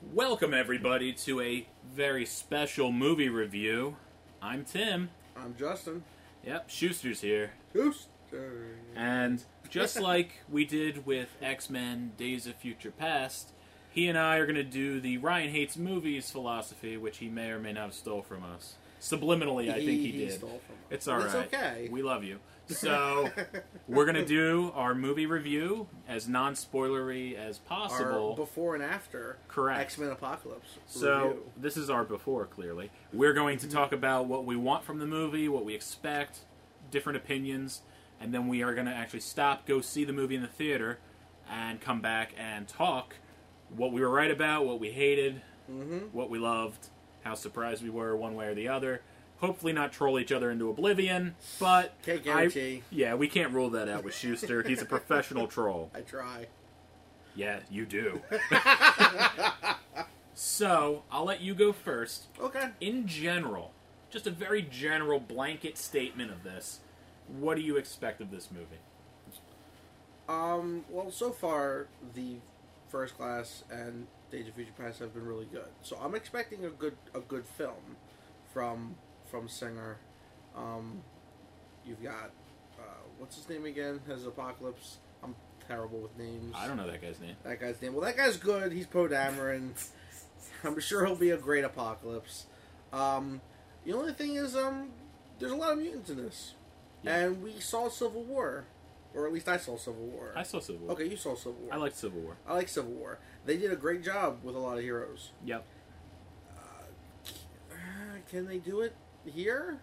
Welcome, everybody, to a very special movie review. I'm Tim. I'm Justin. Yep, Schuster's here. Schuster. And just like we did with X-Men Days of Future Past, he and I are going to do the Ryan Hates Movies philosophy, which he may or may not have stole from us. Subliminally, I think he did. Stole from us. It's all right. It's okay. We love you. So, we're going to do our movie review as non-spoilery as possible. Our before and after. Correct. X-Men Apocalypse. So, review. this is our before, clearly. We're going to talk about what we want from the movie, what we expect, different opinions, and then we are going to actually stop, go see the movie in the theater, and come back and talk what we were right about, what we hated, what we loved, how surprised we were one way or the other. Hopefully not troll each other into oblivion, but... Can't guarantee. We can't rule that out with Schuster. He's a professional troll. I try. Yeah, you do. So, I'll let you go first. Okay. In general, just a very general blanket statement of this, what do you expect of this movie? Well, so far, the First Class and Days of Future Past have been really good. So I'm expecting a good film from Singer. You've got what's his name again? Has Apocalypse. I'm terrible with names. I don't know that guy's name. That guy's name. Well, that guy's good. He's Poe Dameron. I'm sure he'll be a great Apocalypse. The only thing is, there's a lot of mutants in this, and we saw Civil War, or at least I saw Civil War. I saw Civil War. Okay, you saw Civil War. I liked Civil War. I like Civil War. They did a great job with a lot of heroes. Yep. Can they do it here?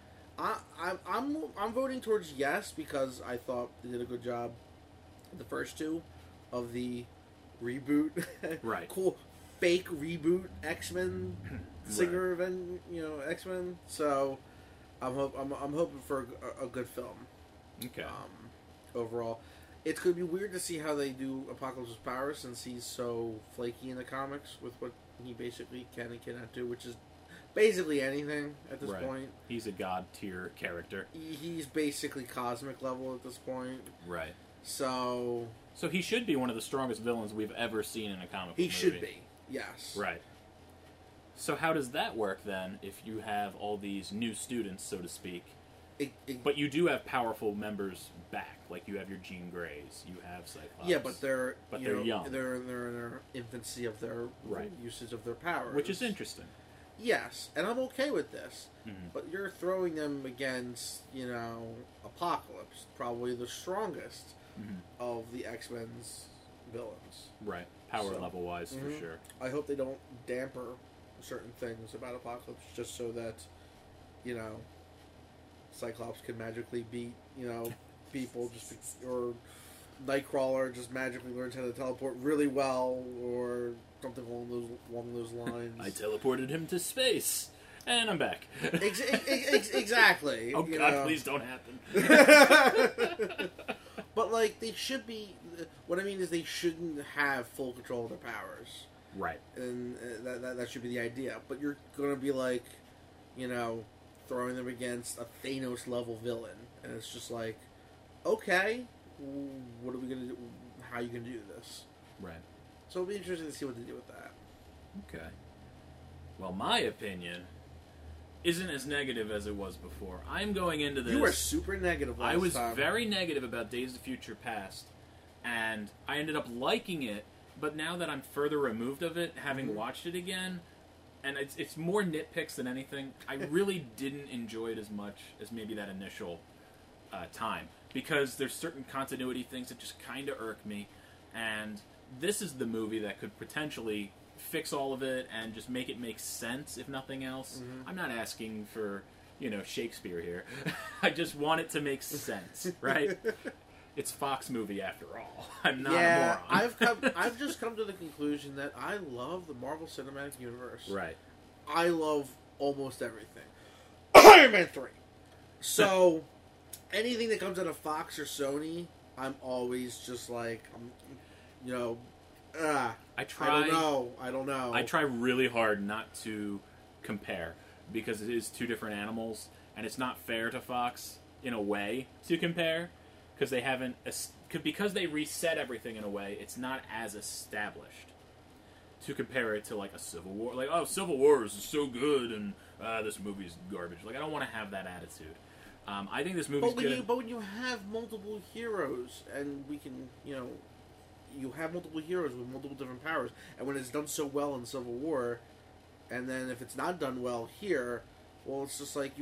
I'm voting towards yes because I thought they did a good job. The first two of the reboot, Right? Cool, fake reboot X-Men Singer event, X-Men. So I'm hoping for a good film. Okay. Overall, it's gonna be weird to see how they do Apocalypse's power since he's so flaky in the comics with what he basically can and cannot do, which is basically anything at this point. He's a god tier character. He's basically cosmic level at this point. Right. So he should be one of the strongest villains we've ever seen in a comic book movie. He should be, yes. Right. So how does that work then if you have all these new students, so to speak, but you do have powerful members back, like you have your Jean Greys, you have Cyclops. Yeah, but they're young. They're in their infancy of their usage of their powers. Which is interesting. Yes, and I'm okay with this. But you're throwing them against, Apocalypse, probably the strongest of the X-Men's villains. Right. Power level wise, for sure. I hope they don't damper certain things about Apocalypse just so that, Cyclops can magically beat, people or Nightcrawler just magically learns how to teleport really well or something along those lines. I teleported him to space. And I'm back. Exactly. Oh, God, please don't happen. But, they should be... What I mean is they shouldn't have full control of their powers. Right. And that should be the idea. But you're going to be, throwing them against a Thanos-level villain. And it's just okay, what are we going to do? How are you going to do this? Right. So it'll be interesting to see what they do with that. Okay. Well, my opinion isn't as negative as it was before. I'm going into this... You were super negative last time. I was very negative about Days of Future Past, and I ended up liking it, but now that I'm further removed of it, having watched it again, and it's more nitpicks than anything, I really didn't enjoy it as much as maybe that initial time, because there's certain continuity things that just kind of irk me, and this is the movie that could potentially fix all of it and just make it make sense, if nothing else. I'm not asking for, Shakespeare here. I just want it to make sense, right? It's Fox movie after all. I'm not a moron. I've just come to the conclusion that I love the Marvel Cinematic Universe. Right. I love almost everything. Iron Man 3. So, anything that comes out of Fox or Sony, I'm always just I don't know. I try really hard not to compare because it is two different animals, and it's not fair to Fox in a way to compare because they haven't because they reset everything in a way. It's not as established. to compare it to like a Civil War. Like, oh, Civil War is so good, and this movie's garbage. Like, I don't want to have that attitude. I think this movie's good. But when you have multiple heroes, and we can, you have multiple heroes with multiple different powers, and when it's done so well in Civil War, and then if it's not done well here, well, it's just like you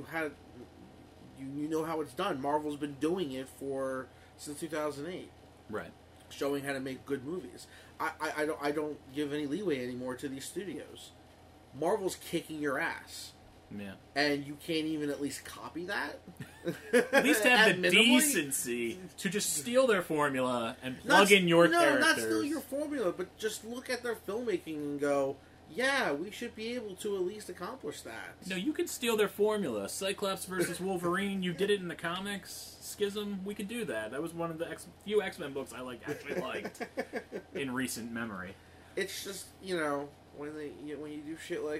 know how it's done. Marvel's been doing it since 2008, right? Showing how to make good movies. I don't give any leeway anymore to these studios. Marvel's kicking your ass. Yeah. And you can't even at least copy that? At least have the decency to just steal their formula and plug in your characters. No, not steal your formula, but just look at their filmmaking and go, yeah, we should be able to at least accomplish that. No, you can steal their formula. Cyclops versus Wolverine, you did it in the comics. Schism, we could do that. That was one of the few X-Men books I actually liked in recent memory. It's just, when you do shit like,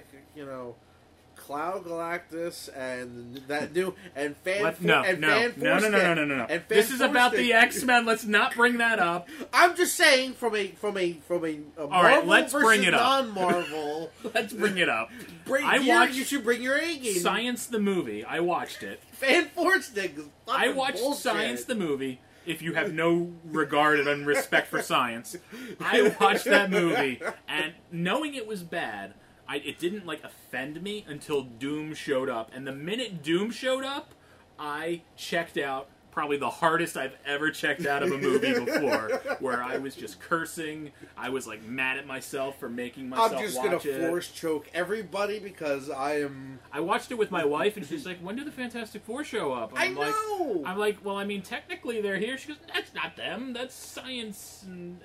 Cloud Galactus and that new and No. This is about the X-Men. Let's not bring that up. I'm just saying from a all right, let's bring it up. Non-Marvel. Let's bring it up. You should bring your A game. Science the movie. I watched it. Fan Force things. I watched bullshit. Science the movie. If you have no regard and respect for science, I watched that movie, and knowing it was bad, it didn't offend me until Doom showed up. And the minute Doom showed up, I checked out. Probably the hardest I've ever checked out of a movie before, where I was just cursing. I was mad at myself for making myself watch it. I'm just gonna force choke everybody because I watched it with my wife, and she's like, "When do the Fantastic Four show up?" I know. I'm like, "Well, I mean, technically they're here." She goes, "That's not them. That's science." And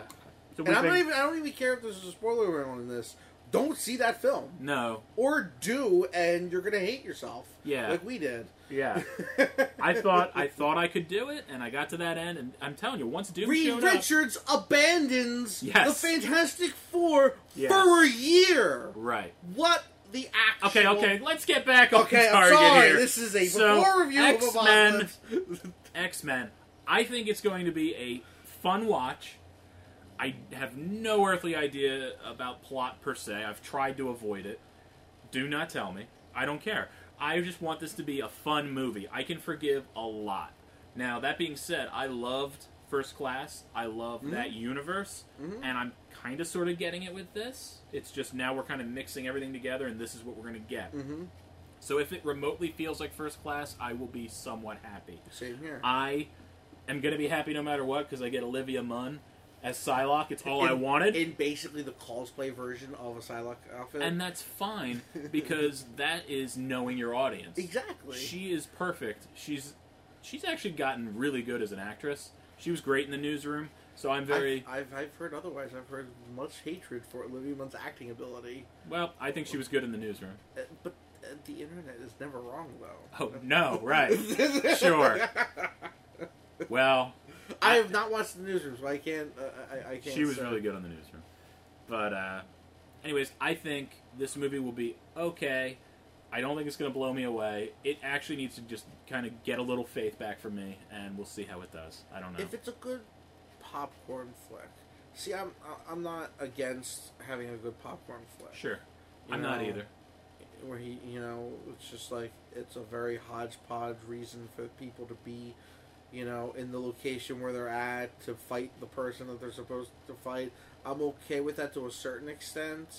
I don't even care if there's a spoiler around in this. Don't see that film. No. Or do, and you're gonna hate yourself. Yeah. Like we did. Yeah. I thought I could do it, and I got to that end, and I'm telling you, once Doom showed Reed Richards abandons Yes. the Fantastic Four for a year. Right. What the actual... Okay, let's get back on target I'm sorry. here. This is a before review of Apocalypse. X-Men. I think it's going to be a fun watch. I have no earthly idea about plot per se. I've tried to avoid it. Do not tell me. I don't care. I just want this to be a fun movie. I can forgive a lot. Now, that being said, I loved First Class. I love that universe. And I'm kind of sort of getting it with this. It's just now we're kind of mixing everything together, and this is what we're going to get. So if it remotely feels like First Class, I will be somewhat happy. Same here. I am going to be happy no matter what, because I get Olivia Munn as Psylocke. It's all I wanted. In basically the cosplay version of a Psylocke outfit. And that's fine, because that is knowing your audience. Exactly. She is perfect. She's actually gotten really good as an actress. She was great in the Newsroom, so I'm very... I've heard otherwise. I've heard much hatred for Olivia Munn's acting ability. Well, I think she was good in the Newsroom. But the internet is never wrong, though. Oh, no, right. Sure. Well... I have not watched the Newsroom, so I can't. I can't. She was really good on the Newsroom, but anyways, I think this movie will be okay. I don't think it's going to blow me away. It actually needs to just kind of get a little faith back from me, and we'll see how it does. I don't know. If it's a good popcorn flick, see, I'm not against having a good popcorn flick. Sure, I'm not either. Where it's just it's a very hodgepodge reason for people to be. In the location where they're at to fight the person that they're supposed to fight. I'm okay with that to a certain extent.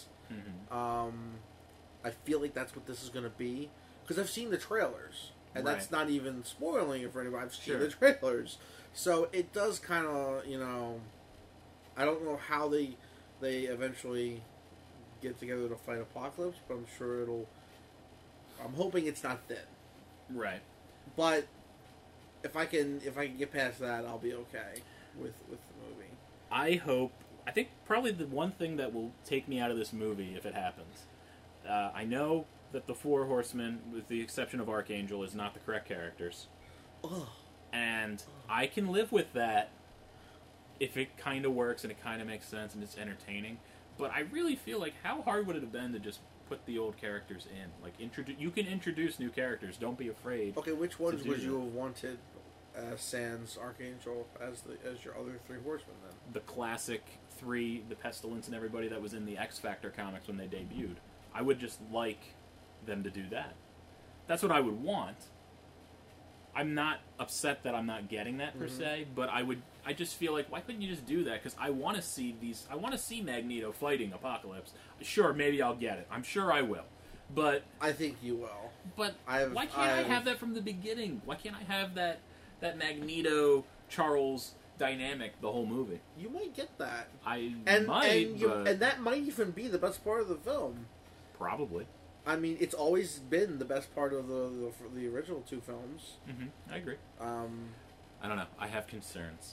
I feel like that's what this is going to be. Because I've seen the trailers. And that's not even spoiling it for anybody. I've seen the trailers. So it does kind of, I don't know how they eventually get together to fight Apocalypse, but I'm sure I'm hoping it's not thin. Right. But... If I can get past that, I'll be okay with the movie. I think probably the one thing that will take me out of this movie, if it happens, I know that the Four Horsemen, with the exception of Archangel, is not the correct characters. Ugh. And I can live with that if it kind of works and it kind of makes sense and it's entertaining. But I really feel like, how hard would it have been to just put the old characters in? You can introduce new characters. Don't be afraid. Okay, which ones would you have wanted sans Archangel as your other three horsemen. Then the classic three, the Pestilence and everybody that was in the X Factor comics when they debuted. I would just like them to do that. That's what I would want. I'm not upset that I'm not getting that per se, but I just feel like, why couldn't you just do that? Because I want to see Magneto fighting Apocalypse. Sure, maybe I'll get it. I'm sure I will. But I think you will. But why can't I have that from the beginning? Why can't I have that Magneto Charles dynamic the whole movie? You might get that. And that might even be the best part of the film. Probably. I mean, it's always been the best part of the original two films. I agree. I don't know. I have concerns.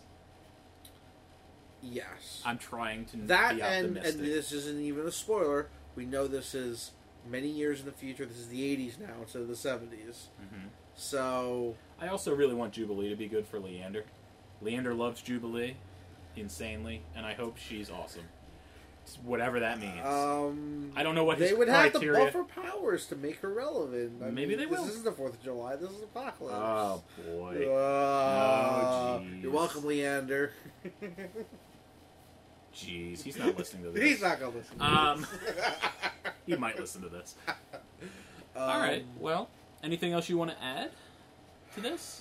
Yes. I'm trying to be that optimistic. and this isn't even a spoiler. We know this is many years in the future. This is the 80s now instead of the 70s. So I also really want Jubilee to be good for Leander. Leander loves Jubilee insanely, and I hope she's awesome. Whatever that means. I don't know what his they would criteria... have to buff her powers to make her relevant. Maybe they will. This isn't the 4th of July. This is Apocalypse. Oh, boy. Oh, you're welcome, Leander. Jeez, he's not listening to this. He's not going to listen to this. He might listen to this. All right, well, anything else you want to add to this?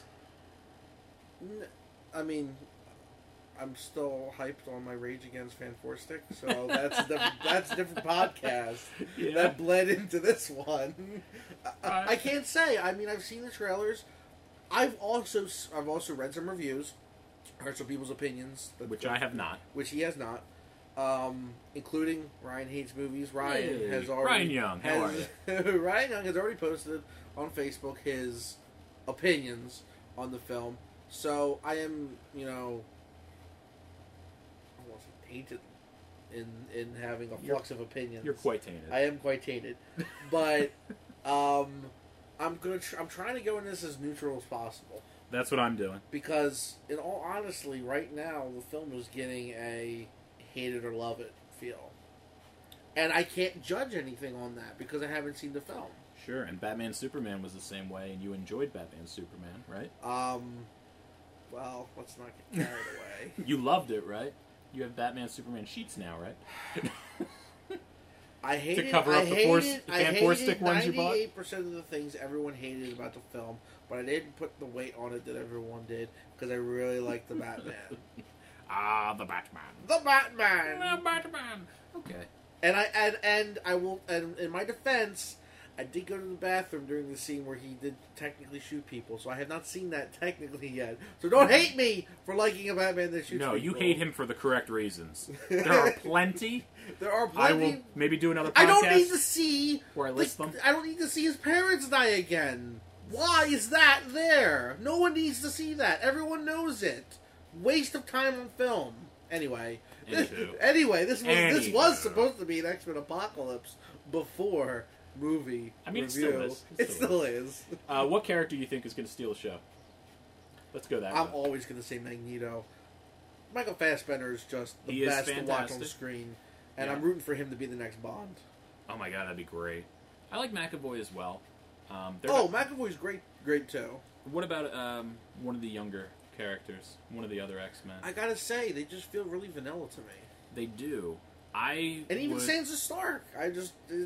I mean... I'm still hyped on my Rage Against Fanforstic, so that's a different podcast that bled into this one. I can't say. I mean, I've seen the trailers. I've also read some reviews, heard some people's opinions, which I have not. Which he has not, including Ryan Hates Movies. Ryan has already. Ryan Young, how are you? Ryan Young has already posted on Facebook his opinions on the film. So I am, tainted in having a flux of opinions. You're quite tainted. I am quite tainted, but I'm trying to go in this as neutral as possible. That's what I'm doing. Because, in all honesty, right now the film is getting a hate it or love it feel, and I can't judge anything on that because I haven't seen the film. Sure, and Batman Superman was the same way, and you enjoyed Batman Superman, right? Well, let's not get carried away. You loved it, right? You have Batman Superman sheets now, right? I hated to cover up the Fanforstic ones you bought. 98% of the things everyone hated about the film, but I didn't put the weight on it that everyone did because I really liked the Batman. The Batman. The Batman. The Batman. Okay. And I will. And in my defense, I did go to the bathroom during the scene where he did technically shoot people, so I have not seen that technically yet. So don't hate me for liking a Batman that shoots people. No, you hate him for the correct reasons. There are plenty. There are plenty. I will maybe do another podcast I don't need to see... where I list them. I don't need to see his parents die again. Why is that there? No one needs to see that. Everyone knows it. Waste of time on film. Anyway. This was supposed to be an X-Men Apocalypse before... movie. I mean, review. It still is. What character do you think is going to steal the show? Let's go that way. I'm always going to say Magneto. Michael Fassbender is just the best to watch on screen, and I'm rooting for him to be the next Bond. Oh my god, that'd be great. I like McAvoy as well. McAvoy's great too. What about one of the younger characters? One of the other X-Men? I gotta say, they just feel really vanilla to me. They do. Even Sansa Stark. I'm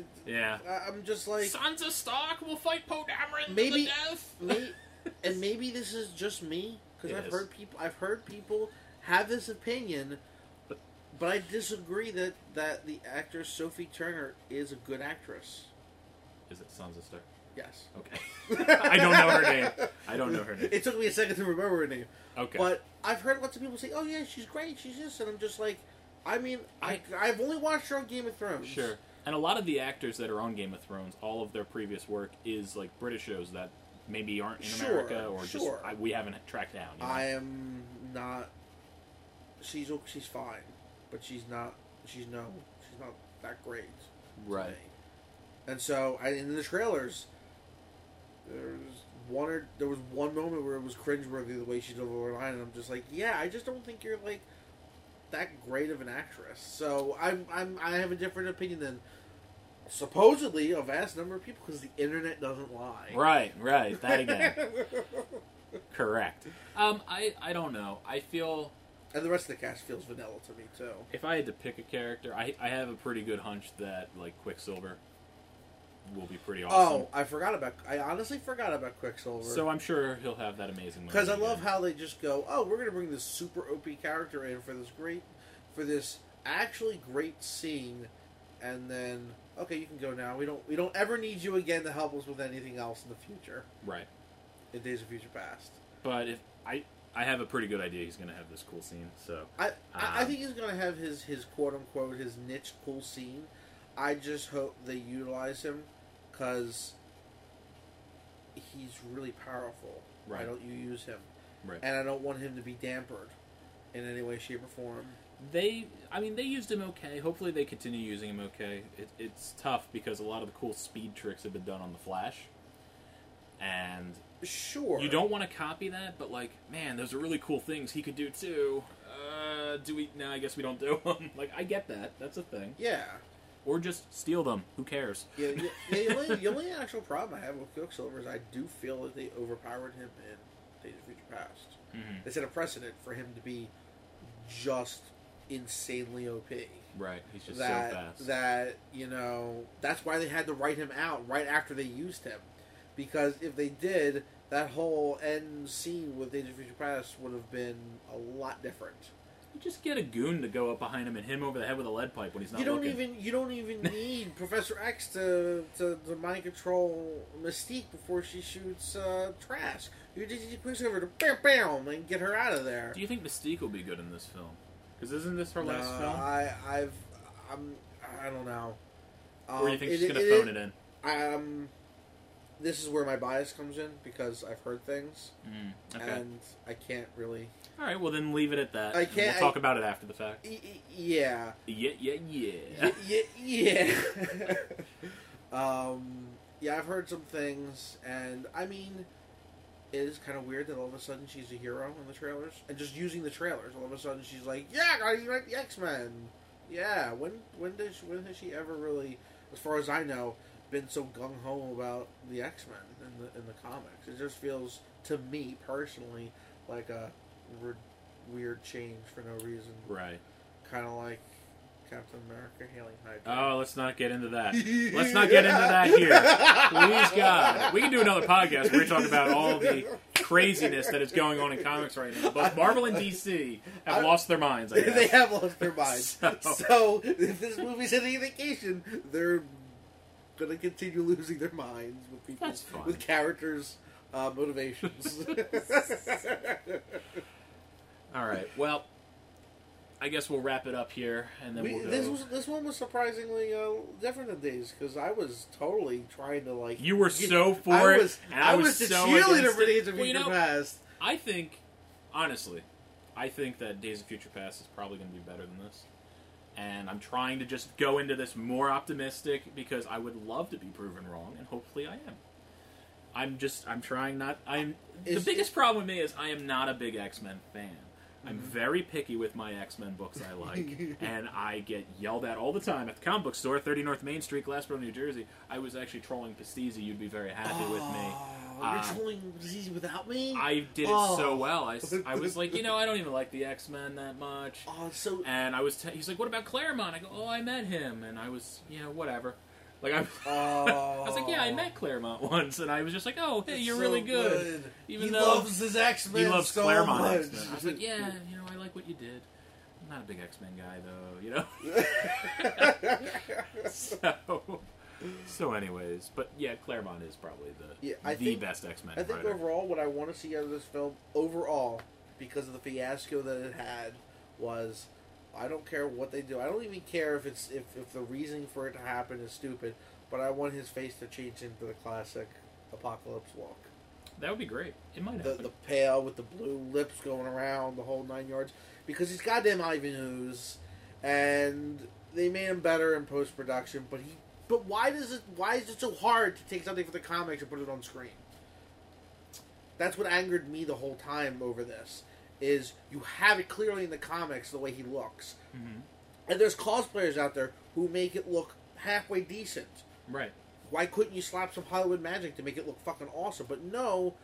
just like... Sansa Stark will fight Poe Dameron to the death? Maybe this is just me, because I've heard people have this opinion, but I disagree that the actress Sophie Turner is a good actress. Is it Sansa Stark? Yes. Okay. I don't know her name. It took me a second to remember her name. Okay. But I've heard lots of people say, oh yeah, she's great, she's this, and I'm just like... I mean, I've only watched her on Game of Thrones. Sure. And a lot of the actors that are on Game of Thrones, all of their previous work is like British shows that maybe aren't in America or just we haven't tracked down. You know? I am not. She's fine, but she's not that great. Right. And so in the trailers, there was one moment where it was cringeworthy the way she delivered a line, and I'm just like, yeah, I just don't think you're like that great of an actress. So I have a different opinion than supposedly a vast number of people because the internet doesn't lie. Right, that again. Correct. I don't know. I feel... And the rest of the cast feels vanilla to me, too. If I had to pick a character, I have a pretty good hunch that, like, Quicksilver will be pretty awesome. Oh, I honestly forgot about Quicksilver. So I'm sure he'll have that amazing moment. Because I love how they just go, oh, we're going to bring this super OP character in for this actually great scene, and then, okay, you can go now. We don't ever need you again to help us with anything else in the future. Right. In Days of Future Past. But if I have a pretty good idea he's going to have this cool scene, so... I think he's going to have his quote-unquote, his niche cool scene. I just hope they utilize him, because he's really powerful. Right. Why don't you use him? Right. And I don't want him to be dampered in any way, shape, or form. They used him okay. Hopefully they continue using him okay. It's tough, because a lot of the cool speed tricks have been done on the Flash. And... Sure. You don't want to copy that, but, like, man, those are really cool things he could do, too. Do we... No, I guess we don't do them. Like, I get that. That's a thing. Yeah. Or just steal them. Who cares? Yeah, the only actual problem I have with Quicksilver is I do feel that they overpowered him in Days of Future Past. Mm-hmm. They set a precedent for him to be just insanely OP. Right. He's just so fast. That's why they had to write him out right after they used him. Because if they did, that whole end scene with Days of Future Past would have been a lot different. You just get a goon to go up behind him and hit him over the head with a lead pipe when he's not looking. You don't even need Professor X to mind control Mystique before she shoots Trask. You just need Quicksilver to bam bam and get her out of there. Do you think Mystique will be good in this film? Because isn't this her last film? I don't know. Or do you think she's going to phone it in? This is where my bias comes in, because I've heard things, okay. and I can't really... All right, well then leave it at that. I can't... We'll talk about it after the fact. Yeah. Yeah. Yeah. Yeah, I've heard some things, and, I mean, it is kind of weird that all of a sudden she's a hero in the trailers, and just using the trailers, all of a sudden she's like, yeah, I gotta unite the X-Men! Yeah, when has she ever really, as far as I know, been so gung-ho about the X-Men in the comics? It just feels, to me personally, like a weird change for no reason. Right. Kind of like Captain America hailing Hydra. Oh, let's not get into that. Let's not get into that here. Please, God. We can do another podcast where we talk about all the craziness that is going on in comics right now. Both Marvel and DC have lost their minds, I guess. They have lost their minds. So, if this movie's any indication, they're going to continue losing their minds with people, with characters' motivations. All right. Well, I guess we'll wrap it up here, and then we'll go. This one was surprisingly different than Days, because I was totally trying to like. You were so for it, and I was the so cheerleader for Days of Future Future Past. I think, honestly, that Days of Future Past is probably going to be better than this. And I'm trying to just go into this more optimistic, because I would love to be proven wrong, and hopefully I am. The biggest problem with me is I am not a big X-Men fan. I'm very picky with my X-Men books I like, and I get yelled at all the time at the comic book store, 30 North Main Street, Glassboro, New Jersey. I was actually trolling Pastisi. You'd be very happy with me. You're trolling Pastisi without me? I did it so well. I was like, I don't even like the X-Men that much. And I was he's like, what about Claremont? I go, oh, I met him, and I was, whatever. Like I was like, yeah, I met Claremont once, and I was just like, oh, hey, you're really good. Even he though loves his X-Men. He loves so Claremont much. X-Men. I was like, yeah, I like what you did. I'm not a big X-Men guy, though, So anyways, but yeah, Claremont is probably the best X-Men I think writer. overall, what I want to see out of this film, because of the fiasco that it had, was I don't care what they do. I don't even care if if the reasoning for it to happen is stupid, but I want his face to change into the classic Apocalypse look. That would be great. It might happen. The pale with the blue lips going around, the whole 9 yards. Because he's goddamn Ivan Ooze, and they made him better in post-production, but why is it so hard to take something from the comics and put it on screen? That's what angered me the whole time over this. Is you have it clearly in the comics the way he looks. Mm-hmm. And there's cosplayers out there who make it look halfway decent. Right. Why couldn't you slap some Hollywood magic to make it look fucking awesome? But no,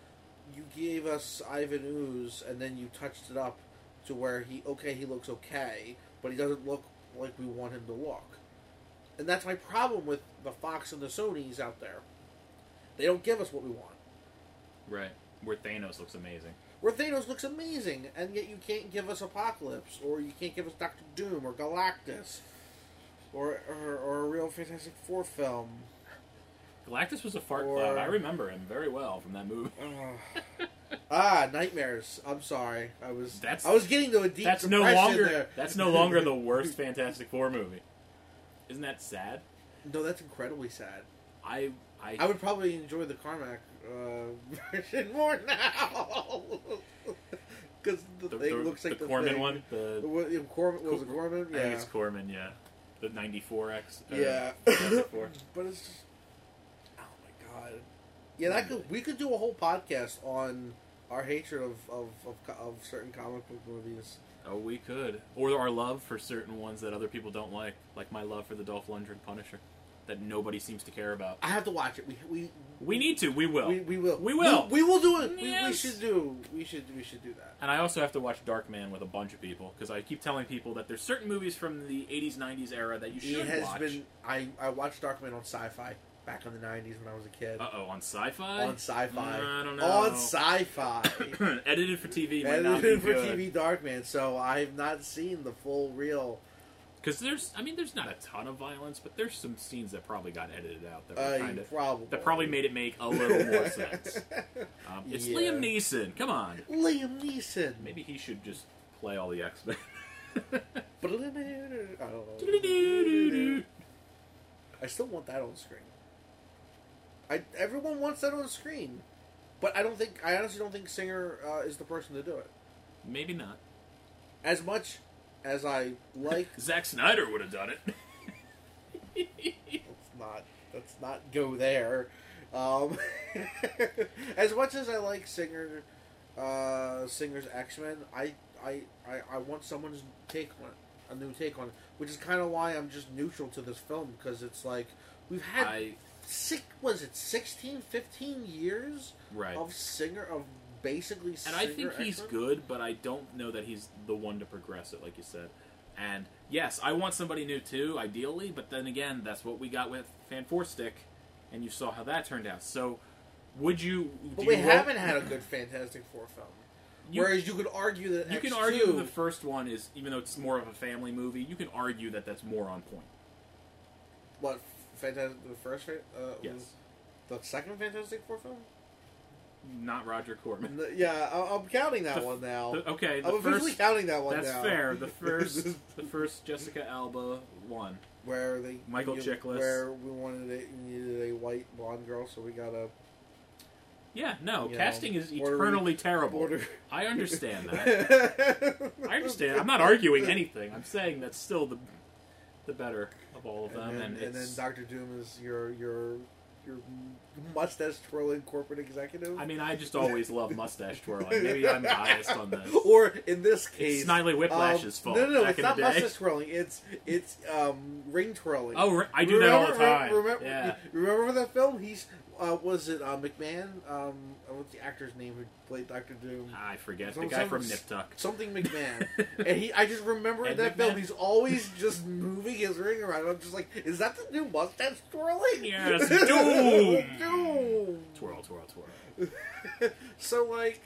you gave us Ivan Ooze, and then you touched it up to where he looks okay, but he doesn't look like we want him to look. And that's my problem with the Fox and the Sonys out there. They don't give us what we want. Right. Where Thanos looks amazing. Where Thanos looks amazing, and yet you can't give us Apocalypse, or you can't give us Doctor Doom, or Galactus, or a real Fantastic Four film. Galactus was a fart cloud. I remember him very well from that movie. Nightmares. I'm sorry. I was getting to a deep that's depression no longer there. That's no longer the worst Fantastic Four movie. Isn't that sad? No, that's incredibly sad. I would probably enjoy the Carmack version more now. Because the thing looks like the Corman thing. one. Was it Corman? Yeah. I think it's Corman, yeah. The 94X. Yeah. Fantastic Four. But it's just... Oh my god. Yeah, we could do a whole podcast on our hatred of certain comic book movies. Oh, we could. Or our love for certain ones that other people don't like. Like my love for the Dolph Lundgren Punisher. That nobody seems to care about. I have to watch it. We need to. We will. We will. We will. We will do it. Yes. We should do that. And I also have to watch Darkman with a bunch of people because I keep telling people that there's certain movies from the 80s, 90s era that you should watch. I watched Darkman on Sci-Fi back in the 90s when I was a kid. On Sci-Fi? On Sci-Fi. I don't know. On Sci-Fi. Edited for TV. Edited for TV Darkman. So I have not seen the full reel. Because there's not a ton of violence, but there's some scenes that probably got edited out that probably made it make a little more sense. It's Liam Neeson. Come on, Liam Neeson. Maybe he should just play all the X-Men. I don't know. I still want that on screen. Everyone wants that on screen, but I honestly don't think Singer is the person to do it. Maybe not. As much as I like... Zack Snyder would have done it. Let's not go there. As much as I like Singer's X-Men, I want someone's take on it, a new take on it, which is kind of why I'm just neutral to this film, because it's like, we've had 16, 15 years of Singer, of basically and Singer I think he's X-Men? good, but I don't know that he's the one to progress it, like you said. And yes, I want somebody new too, ideally, but then again, that's what we got with Fan Four Stick, and you saw how that turned out. So, would you... But we haven't had a good Fantastic Four film. Whereas you could argue that you X2... can argue the first one is, even though it's more of a family movie, you can argue that that's more on point. What, the first... yes. The second Fantastic Four film? Not Roger Corman. Yeah, I'm counting that one now. I'm officially counting that one now. That's fair. The first Jessica Alba one. Where Michael Chiklis. Where we needed a white blonde girl, so we got a... Yeah, no, casting is eternally terrible. I understand that. I understand. I'm not arguing anything. I'm saying that's still the better of all of them. And then Dr. Doom is your mustache twirling corporate executive. I mean, I just always love mustache twirling. Maybe I'm biased on this. Or in this case, it's Snidely Whiplash's fault. No, it's not mustache twirling. It's ring twirling. Oh, I do that all the time. Remember that film? He's was it McMahon? What's the actor's name who played Dr. Doom? I forget. The guy from Nip Tuck. Something McMahon. And I just remember in that film, he's always just moving his ring around. I'm just like, is that the new mustache twirling? Yes, Doom! Doom! Twirl, twirl, twirl. So, like,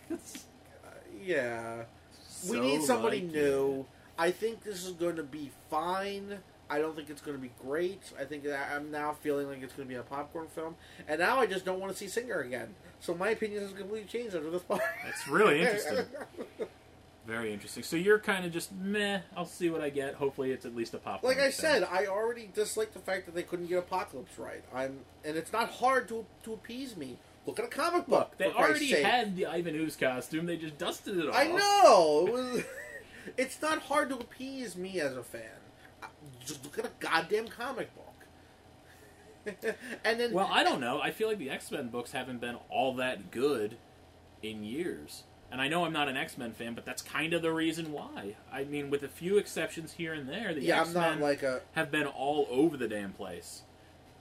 yeah. We need somebody new. I think this is going to be fine. I don't think it's going to be great. I think I'm now feeling like it's going to be a popcorn film. And now I just don't want to see Singer again. So my opinion has completely changed after this part. That's really interesting. Very interesting. So you're kind of just, meh, I'll see what I get. Hopefully it's at least a popcorn Like I said, I already dislike the fact that they couldn't get Apocalypse right. And it's not hard to appease me. Look at a comic book. Look, they already had the Ivan Ooze costume. They just dusted it off. I know! It's not hard to appease me as a fan. Just look at a goddamn comic book. And then, well, I don't know. I feel like the X-Men books haven't been all that good in years. And I know I'm not an X-Men fan, but that's kind of the reason why. I mean, with a few exceptions here and there, the X-Men have been all over the damn place.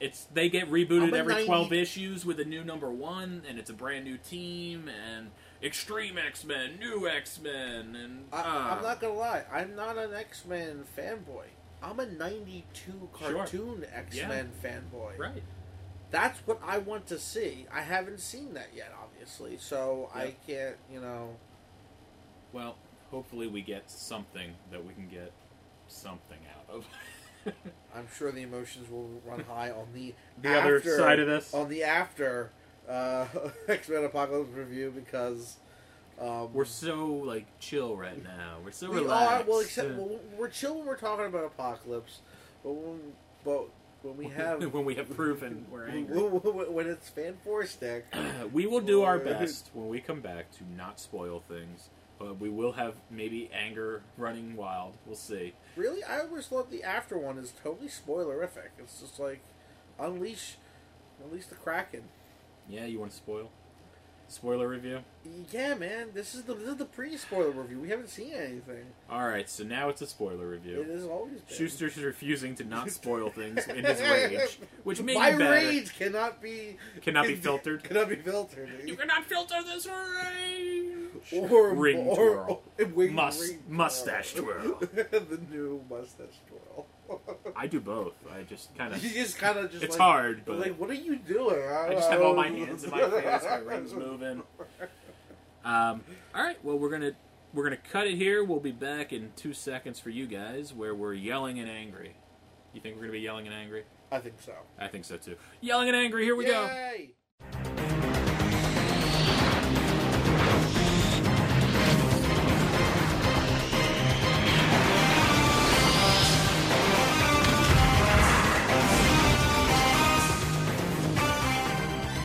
they get rebooted I'm a every 90 12 issues with a new number 1, and it's a brand new team, and Extreme X-Men, New X-Men, and... I'm not gonna lie, I'm not an X-Men fanboy. I'm a 92 cartoon X-Men fanboy. Right. That's what I want to see. I haven't seen that yet, obviously, so I can't, Well, hopefully we get something that we can get something out of. I'm sure the emotions will run high on the other side of this. On the after X-Men Apocalypse review, because we're so chill right now. We're so we relaxed. we're chill when we're talking about Apocalypse, but when we have when we have proven we're angry, when it's fan four stick, we will do our best when we come back to not spoil things. But we will have maybe anger running wild. We'll see. Really, I always thought the after one is totally spoilerific. It's just like unleash the Kraken. Yeah, you want to spoil? Spoiler review? Yeah, man. This is the pre-spoiler review. We haven't seen anything. All right, so now it's a spoiler review. It has always been. Schuster's refusing to not spoil things in his rage, which may My be better. rage cannot be filtered. Cannot be filtered. You cannot filter this rage. Or ring twirl. Ring mustache twirl. The new mustache twirl. I do both. I just kind of. You just kind of just. It's like, hard, but like, what are you doing? I just have all my hands in my face. My rings moving. All right. Well, we're gonna cut it here. We'll be back in 2 seconds for you guys, where we're yelling and angry. You think we're gonna be yelling and angry? I think so. I think so too. Yelling and angry. Here we go. Yay!